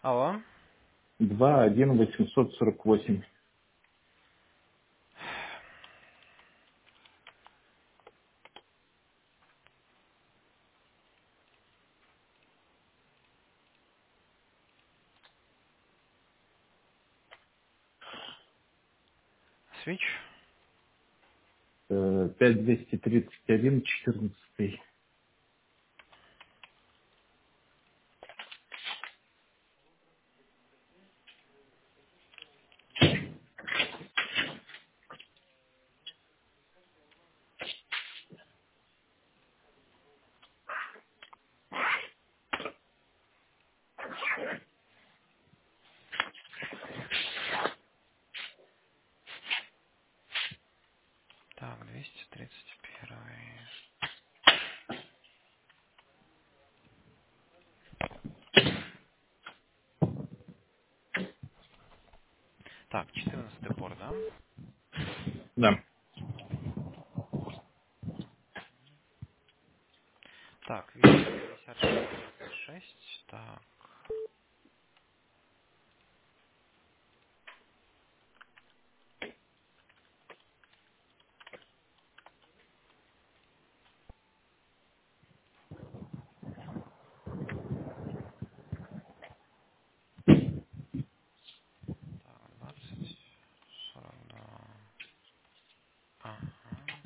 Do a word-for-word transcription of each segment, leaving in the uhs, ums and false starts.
Алло. два один восемьсот сорок восемь. Свич. Э, пять двести тридцать один четырнадцатый. Так, двести тридцать первый. Так, четырнадцатый порт, да? Да. Так, Вичи пятьдесят шесть двадцать шесть. Так, так, двадцать сорок два. Ага.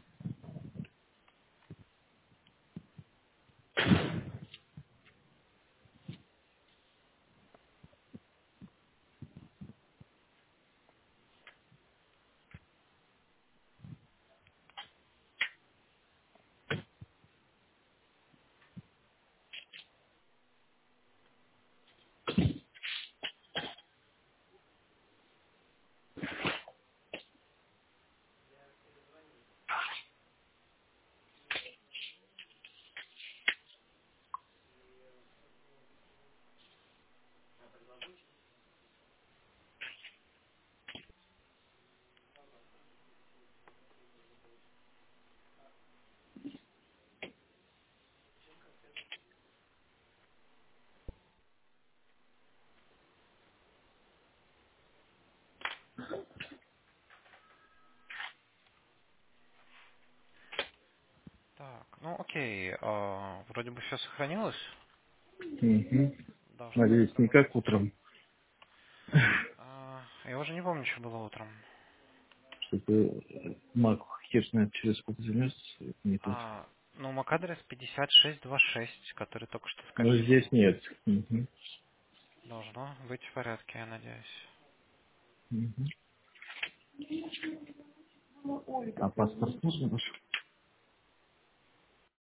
Так, ну окей. а, вроде бы все сохранилось. Мгм. Должно будет Надеюсь, не сработать. как утром, А, я уже не помню, что было утром. что-то мак хер знает через сколько займется, это не то. А, ну, MAC-адрес пятьдесят шесть двадцать шесть, который только что Но здесь скопировал. нет. Мгм. Должно быть в порядке, я надеюсь. Мгм. А паспорт нужен ваш?